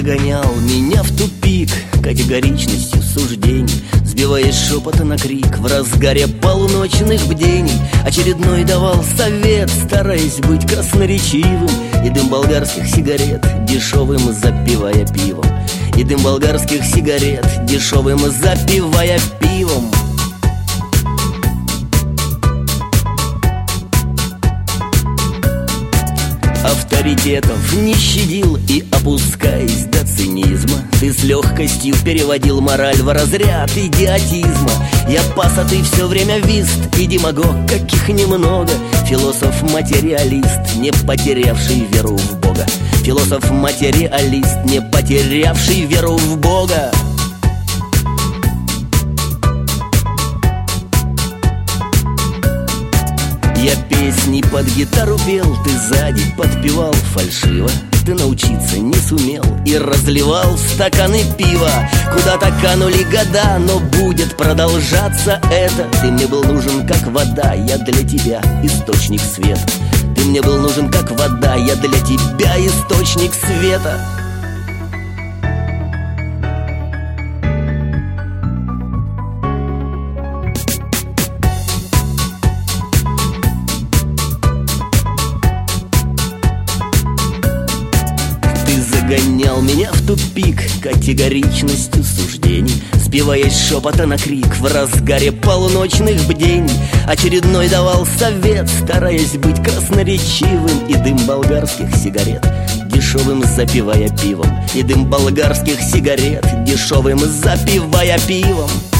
загонял меня в тупик категоричностью суждений, сбиваясь шепота на крик в разгаре полуночных бдений. Очередной давал совет, стараясь быть красноречивым, и дым болгарских сигарет дешевым запивая пивом. И дым болгарских сигарет дешевым запивая пивом. Авторитетов не щадил и, опускаясь до цинизма, ты с легкостью переводил мораль в разряд идиотизма. Я пас, а ты все время вист и демагог, каких немного. Философ-материалист, не потерявший веру в Бога. Философ-материалист, не потерявший веру в Бога. Я песни под гитару пел, ты сзади подпевал фальшиво. Ты научиться не сумел и разливал стаканы пива. Куда-то канули года, но будет продолжаться это. Ты мне был нужен как вода, я для тебя источник света. Ты мне был нужен как вода, я для тебя источник света. Гонял меня в тупик категоричностью суждений, сбиваясь шепота на крик в разгаре полуночных бдений. Очередной давал совет, стараясь быть красноречивым, и дым болгарских сигарет дешевым запивая пивом. И дым болгарских сигарет дешевым запивая пивом.